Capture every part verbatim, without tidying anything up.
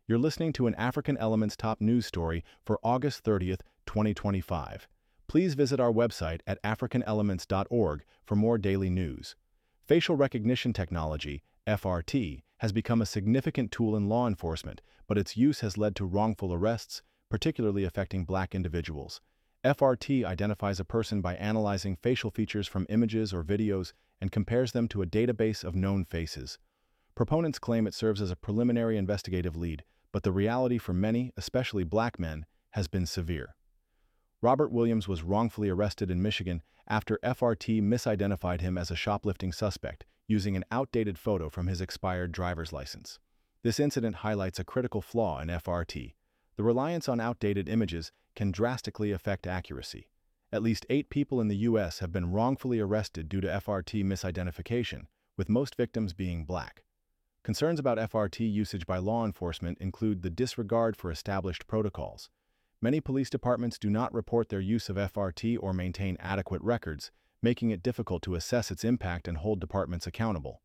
You're listening to an African Elements top news story for August thirtieth, twenty twenty-five. Please visit our website at african elements dot org for more daily news. Facial recognition technology, F R T, has become a significant tool in law enforcement, but its use has led to wrongful arrests, particularly affecting Black individuals. F R T identifies a person by analyzing facial features from images or videos and compares them to a database of known faces. Proponents claim it serves as a preliminary investigative lead, but the reality for many, especially Black men, has been severe. Robert Williams was wrongfully arrested in Michigan after F R T misidentified him as a shoplifting suspect, using an outdated photo from his expired driver's license. This incident highlights a critical flaw in F R T. The reliance on outdated images can drastically affect accuracy. At least eight people in the U S have been wrongfully arrested due to F R T misidentification, with most victims being Black. Concerns about F R T usage by law enforcement include the disregard for established protocols. Many police departments do not report their use of F R T or maintain adequate records, making it difficult to assess its impact and hold departments accountable.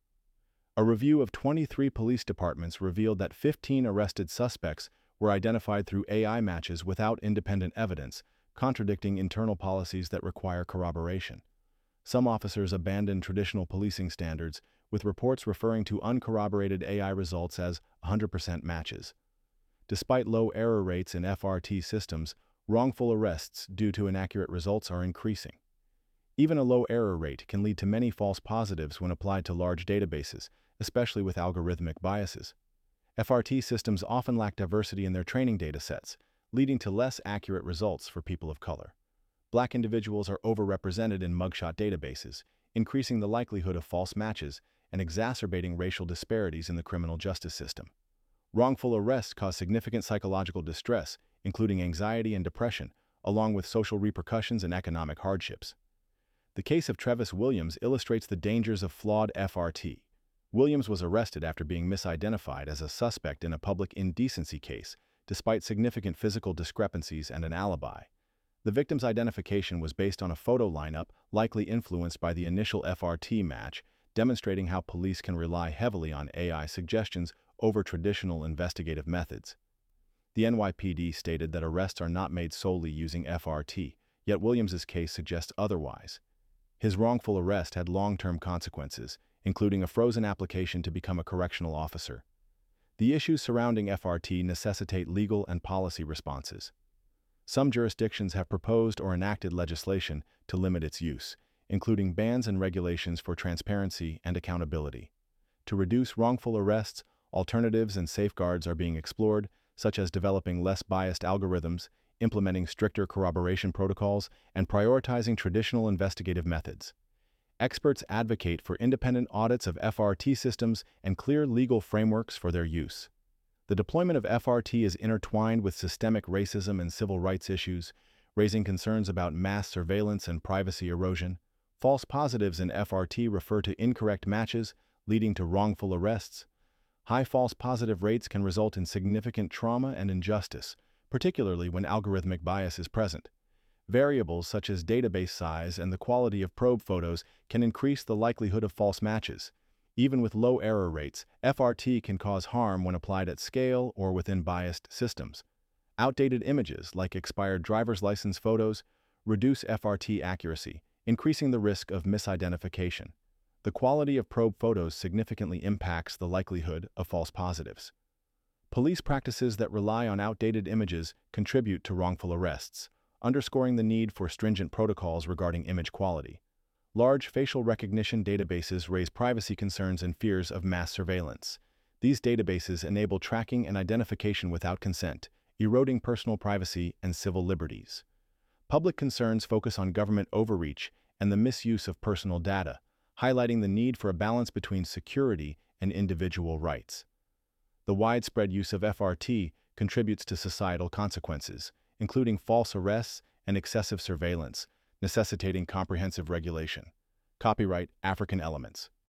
A review of twenty-three police departments revealed that fifteen arrested suspects were identified through A I matches without independent evidence, contradicting internal policies that require corroboration. Some officers abandoned traditional policing standards, with reports referring to uncorroborated A I results as one hundred percent matches. Despite low error rates in F R T systems, wrongful arrests due to inaccurate results are increasing. Even a low error rate can lead to many false positives when applied to large databases, especially with algorithmic biases. F R T systems often lack diversity in their training datasets, leading to less accurate results for people of color. Black individuals are overrepresented in mugshot databases, increasing the likelihood of false matches and exacerbating racial disparities in the criminal justice system. Wrongful arrests cause significant psychological distress, including anxiety and depression, along with social repercussions and economic hardships. The case of Trevis Williams illustrates the dangers of flawed F R T. Williams was arrested after being misidentified as a suspect in a public indecency case, despite significant physical discrepancies and an alibi. The victim's identification was based on a photo lineup likely influenced by the initial F R T match, demonstrating how police can rely heavily on A I suggestions over traditional investigative methods. The N Y P D stated that arrests are not made solely using F R T, yet Williams's case suggests otherwise. His wrongful arrest had long-term consequences, including a frozen application to become a correctional officer. The issues surrounding F R T necessitate legal and policy responses. Some jurisdictions have proposed or enacted legislation to limit its use, including bans and regulations for transparency and accountability. To reduce wrongful arrests, alternatives and safeguards are being explored, such as developing less biased algorithms, implementing stricter corroboration protocols, and prioritizing traditional investigative methods. Experts advocate for independent audits of F R T systems and clear legal frameworks for their use. The deployment of F R T is intertwined with systemic racism and civil rights issues, raising concerns about mass surveillance and privacy erosion. False positives in F R T refer to incorrect matches, leading to wrongful arrests. High false positive rates can result in significant trauma and injustice, particularly when algorithmic bias is present. Variables such as database size and the quality of probe photos can increase the likelihood of false matches. Even with low error rates, F R T can cause harm when applied at scale or within biased systems. Outdated images, like expired driver's license photos, reduce F R T accuracy, increasing the risk of misidentification. The quality of probe photos significantly impacts the likelihood of false positives. Police practices that rely on outdated images contribute to wrongful arrests, underscoring the need for stringent protocols regarding image quality. Large facial recognition databases raise privacy concerns and fears of mass surveillance. These databases enable tracking and identification without consent, eroding personal privacy and civil liberties. Public concerns focus on government overreach and the misuse of personal data, highlighting the need for a balance between security and individual rights. The widespread use of F R T contributes to societal consequences, including false arrests and excessive surveillance, necessitating comprehensive regulation. Copyright African Elements.